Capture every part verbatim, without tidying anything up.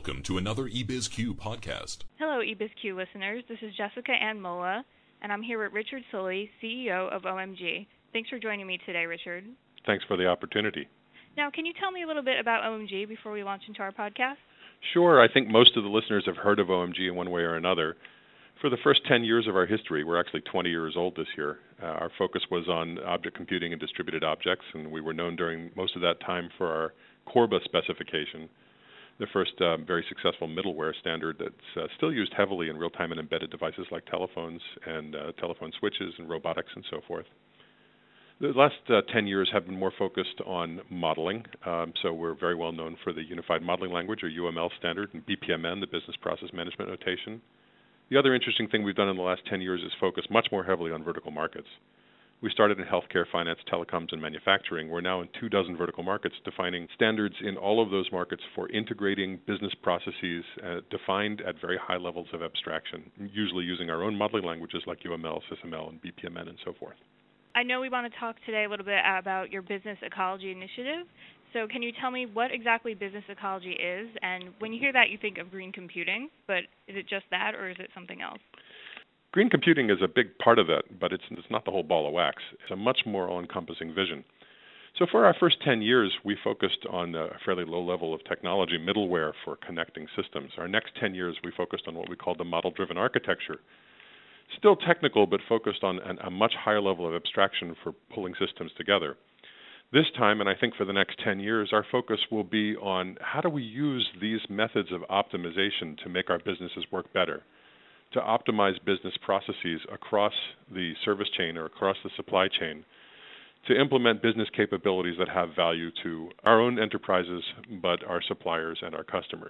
Welcome to another eBizQ podcast. Hello, eBizQ listeners. This is Jessica Ann Mola, and I'm here with Richard Sully, C E O of O M G. Thanks for joining me today, Richard. Thanks for the opportunity. Now, can you tell me a little bit about O M G before we launch into our podcast? Sure. I think most of the listeners have heard of O M G in one way or another. For the first ten years of our history, we're actually twenty years old this year, uh, our focus was on object computing and distributed objects, and we were known during most of that time for our Corba specification, the first uh, very successful middleware standard that's uh, still used heavily in real-time and embedded devices like telephones and uh, telephone switches and robotics and so forth. The last uh, ten years have been more focused on modeling, um, so we're very well known for the Unified Modeling Language, or U M L standard, and B P M N, the Business Process Management Notation. The other interesting thing we've done in the last ten years is focus much more heavily on vertical markets. We started in healthcare, finance, telecoms, and manufacturing. We're now in two dozen vertical markets, defining standards in all of those markets for integrating business processes uh, defined at very high levels of abstraction, usually using our own modeling languages like U M L, S Y S M L, and B P M N, and so forth. I know we want to talk today a little bit about your Business Ecology Initiative. So can you tell me what exactly business ecology is? And when you hear that, you think of green computing, but is it just that, or is it something else? Green computing is a big part of it, but it's, it's not the whole ball of wax. It's a much more all-encompassing vision. So for our first ten years, we focused on a fairly low level of technology, middleware for connecting systems. Our next ten years, we focused on what we called the model-driven architecture. Still technical, but focused on an, a much higher level of abstraction for pulling systems together. This time, and I think for the next ten years, our focus will be on how do we use these methods of optimization to make our businesses work better, to optimize business processes across the service chain or across the supply chain, to implement business capabilities that have value to our own enterprises, but our suppliers and our customers.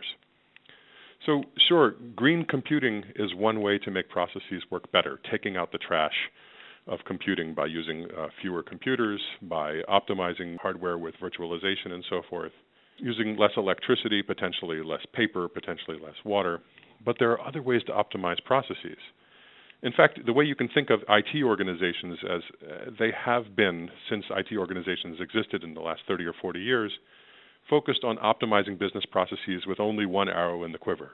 So sure, green computing is one way to make processes work better, taking out the trash of computing by using uh, fewer computers, by optimizing hardware with virtualization and so forth, using less electricity, potentially less paper, potentially less water. But there are other ways to optimize processes. In fact, the way you can think of I T organizations as uh, they have been since I T organizations existed in the last thirty or forty years, focused on optimizing business processes with only one arrow in the quiver.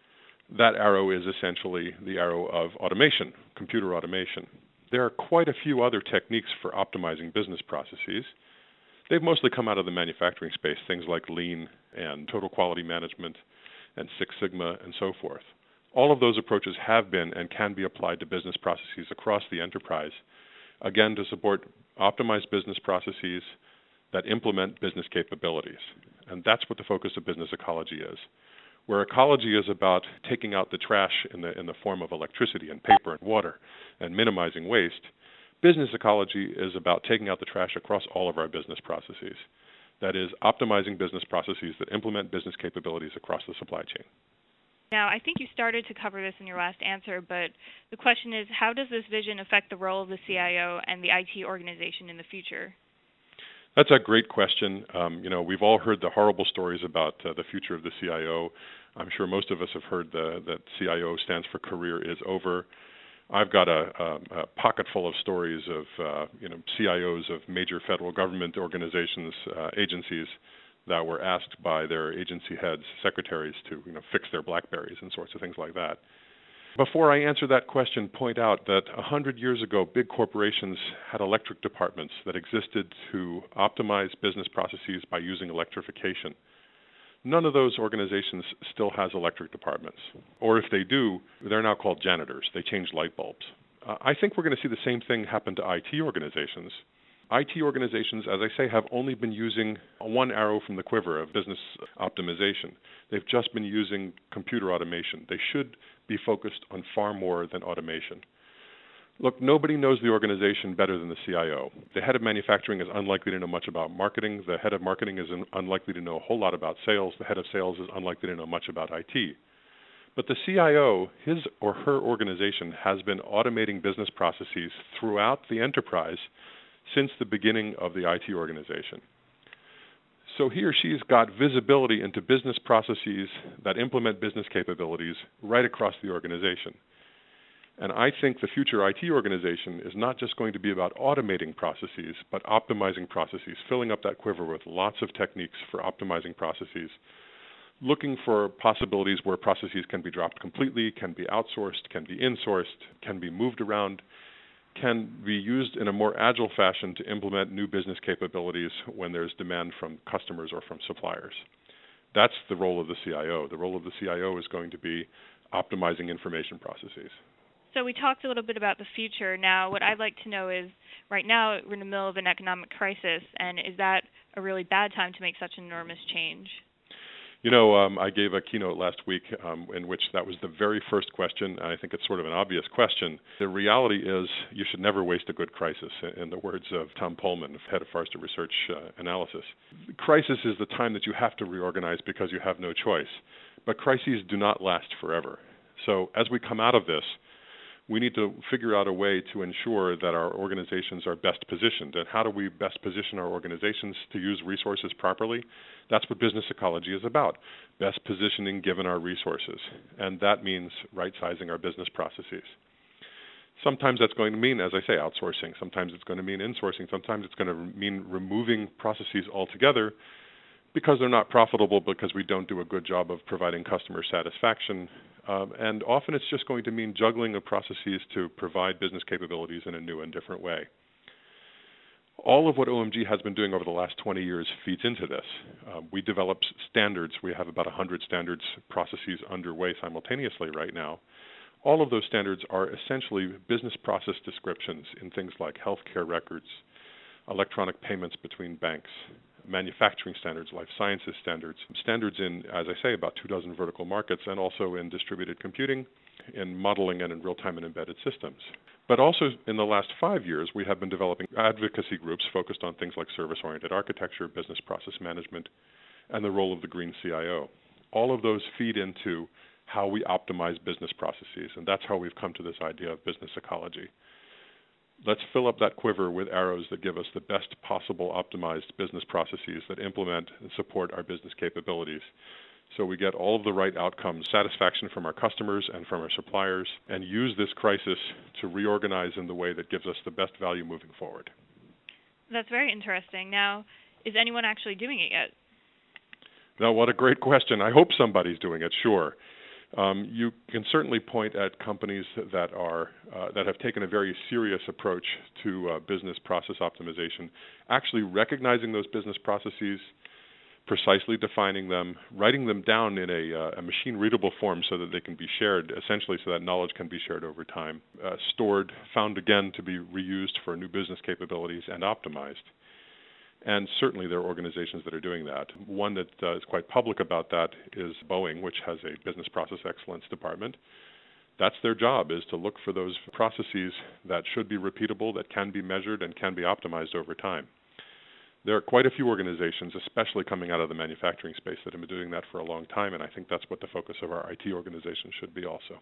That arrow is essentially the arrow of automation, computer automation. There are quite a few other techniques for optimizing business processes. They've mostly come out of the manufacturing space, things like lean and total quality management and Six Sigma and so forth. All of those approaches have been and can be applied to business processes across the enterprise, again, to support optimized business processes that implement business capabilities. And that's what the focus of business ecology is. Where ecology is about taking out the trash in the, in the form of electricity and paper and water and minimizing waste, business ecology is about taking out the trash across all of our business processes. That is, optimizing business processes that implement business capabilities across the supply chain. Now, I think you started to cover this in your last answer, but the question is, how does this vision affect the role of the C I O and the I T organization in the future? That's a great question. Um, you know, we've all heard the horrible stories about uh, the future of the C I O. I'm sure most of us have heard the, that C I O stands for career is over. I've got a, a, a pocket full of stories of uh, you know C I Os of major federal government organizations, uh, agencies that were asked by their agency heads, secretaries, to you know fix their BlackBerries and sorts of things like that. Before I answer that question, point out that one hundred years ago, big corporations had electric departments that existed to optimize business processes by using electrification. None of those organizations still has electric departments. Or if they do, they're now called janitors. They change light bulbs. Uh, I think we're going to see the same thing happen to I T organizations. I T organizations, as I say, have only been using one arrow from the quiver of business optimization. They've just been using computer automation. They should be focused on far more than automation. Look, nobody knows the organization better than the C I O. The head of manufacturing is unlikely to know much about marketing. The head of marketing is unlikely to know a whole lot about sales. The head of sales is unlikely to know much about I T. But the C I O, his or her organization, has been automating business processes throughout the enterprise since the beginning of the I T organization. So he or she's got visibility into business processes that implement business capabilities right across the organization. And I think the future I T organization is not just going to be about automating processes, but optimizing processes, filling up that quiver with lots of techniques for optimizing processes, looking for possibilities where processes can be dropped completely, can be outsourced, can be insourced, can be moved around, can be used in a more agile fashion to implement new business capabilities when there's demand from customers or from suppliers. That's the role of the C I O. The role of the C I O is going to be optimizing information processes. So we talked a little bit about the future. Now, what I'd like to know is, right now we're in the middle of an economic crisis, and is that a really bad time to make such an enormous change? You know, um, I gave a keynote last week um, in which that was the very first question. I think it's sort of an obvious question. The reality is you should never waste a good crisis, in the words of Tom Pullman, head of Forrester Research uh, Analysis. Crisis is the time that you have to reorganize because you have no choice. But crises do not last forever. So as we come out of this, we need to figure out a way to ensure that our organizations are best positioned. And how do we best position our organizations to use resources properly? That's what business ecology is about, best positioning given our resources. And that means right-sizing our business processes. Sometimes that's going to mean, as I say, outsourcing. Sometimes it's going to mean insourcing. Sometimes it's going to mean removing processes altogether because they're not profitable, because we don't do a good job of providing customer satisfaction. Um, and often it's just going to mean juggling of processes to provide business capabilities in a new and different way. All of what O M G has been doing over the last twenty years feeds into this. Uh, we develop standards. We have about one hundred standards processes underway simultaneously right now. All of those standards are essentially business process descriptions in things like healthcare records, electronic payments between banks, manufacturing standards, life sciences standards, standards in, as I say, about two dozen vertical markets, and also in distributed computing, in modeling, and in real-time and embedded systems. But also in the last five years, we have been developing advocacy groups focused on things like service-oriented architecture, business process management, and the role of the green C I O. All of those feed into how we optimize business processes, and that's how we've come to this idea of business ecology. Let's fill up that quiver with arrows that give us the best possible optimized business processes that implement and support our business capabilities, so we get all of the right outcomes, satisfaction from our customers and from our suppliers, and use this crisis to reorganize in the way that gives us the best value moving forward. That's very interesting. Now, is anyone actually doing it yet? Now, what a great question. I hope somebody's doing it, sure. Um, you can certainly point at companies that are uh, that have taken a very serious approach to uh, business process optimization, actually recognizing those business processes, precisely defining them, writing them down in a, uh, a machine-readable form so that they can be shared, essentially so that knowledge can be shared over time, uh, stored, found again to be reused for new business capabilities, and optimized. And certainly there are organizations that are doing that. One that uh, is quite public about that is Boeing, which has a business process excellence department. That's their job, is to look for those processes that should be repeatable, that can be measured, and can be optimized over time. There are quite a few organizations, especially coming out of the manufacturing space, that have been doing that for a long time, and I think that's what the focus of our I T organization should be also.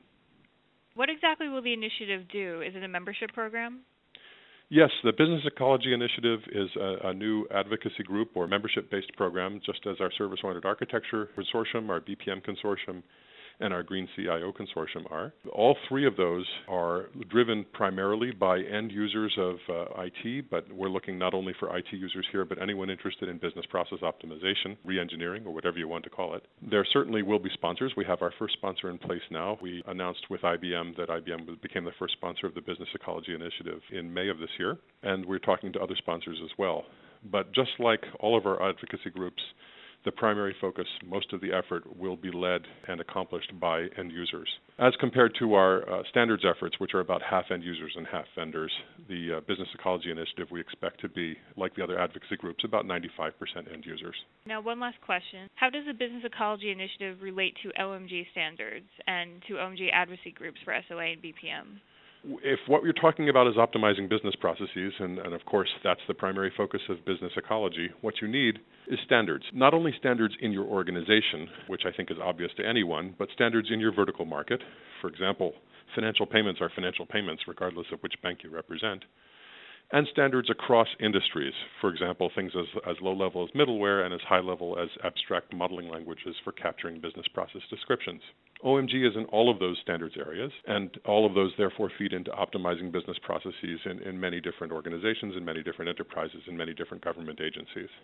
What exactly will the initiative do? Is it a membership program? Yes, the Business Ecology Initiative is a, a new advocacy group or membership-based program, just as our Service-Oriented Architecture Consortium, our B P M Consortium, and our Green C I O Consortium are. All three of those are driven primarily by end users of uh, I T, but we're looking not only for I T users here, but anyone interested in business process optimization, re-engineering, or whatever you want to call it. There certainly will be sponsors. We have our first sponsor in place now. We announced with I B M that I B M became the first sponsor of the Business Ecology Initiative in May of this year, and we're talking to other sponsors as well. But just like all of our advocacy groups, the primary focus, most of the effort, will be led and accomplished by end users. As compared to our uh, standards efforts, which are about half end users and half vendors, the uh, Business Ecology Initiative we expect to be, like the other advocacy groups, about ninety-five percent end users. Now, one last question. How does the Business Ecology Initiative relate to O M G standards and to O M G advocacy groups for S O A and B P M? If what you're talking about is optimizing business processes, and, and of course that's the primary focus of business ecology, what you need is standards. Not only standards in your organization, which I think is obvious to anyone, but standards in your vertical market. For example, financial payments are financial payments regardless of which bank you represent. And standards across industries. For example, things as, as low level as middleware and as high level as abstract modeling languages for capturing business process descriptions. O M G is in all of those standards areas, and all of those therefore feed into optimizing business processes in, in many different organizations, in many different enterprises, in many different government agencies.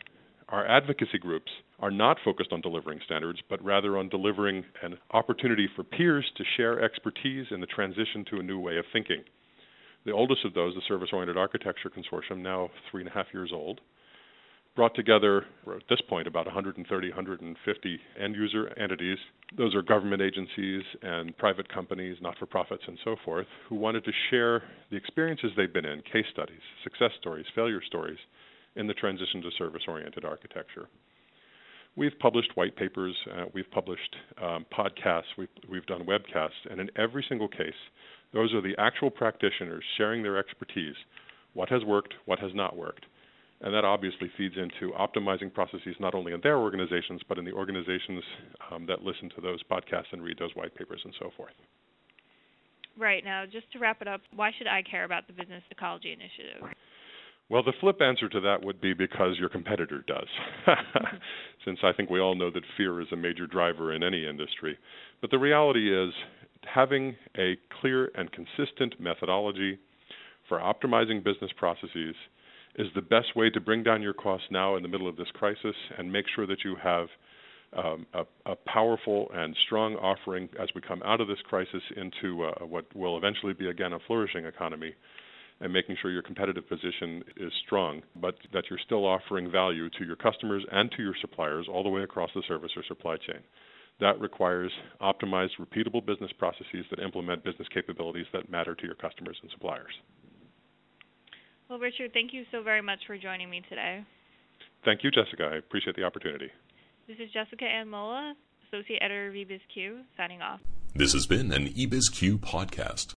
Our advocacy groups are not focused on delivering standards, but rather on delivering an opportunity for peers to share expertise in the transition to a new way of thinking. The oldest of those, the Service-Oriented Architecture Consortium, now three and a half years old, brought together, at this point, about one hundred thirty, one hundred fifty end-user entities. Those are government agencies and private companies, not-for-profits, and so forth, who wanted to share the experiences they've been in, case studies, success stories, failure stories, in the transition to service-oriented architecture. We've published white papers, uh, we've published um, podcasts, we've, we've done webcasts, and in every single case, those are the actual practitioners sharing their expertise, what has worked, what has not worked. And that obviously feeds into optimizing processes not only in their organizations, but in the organizations um, that listen to those podcasts and read those white papers and so forth. Right. Now, just to wrap it up, why should I care about the Business Ecology Initiative? Well, the flip answer to that would be because your competitor does, since I think we all know that fear is a major driver in any industry. But the reality is having a clear and consistent methodology for optimizing business processes is the best way to bring down your costs now in the middle of this crisis and make sure that you have um, a, a powerful and strong offering as we come out of this crisis into uh, what will eventually be, again, a flourishing economy, and making sure your competitive position is strong, but that you're still offering value to your customers and to your suppliers all the way across the service or supply chain. That requires optimized, repeatable business processes that implement business capabilities that matter to your customers and suppliers. Well, Richard, thank you so very much for joining me today. Thank you, Jessica. I appreciate the opportunity. This is Jessica Ann Mola, Associate Editor of eBizQ, signing off. This has been an eBizQ podcast.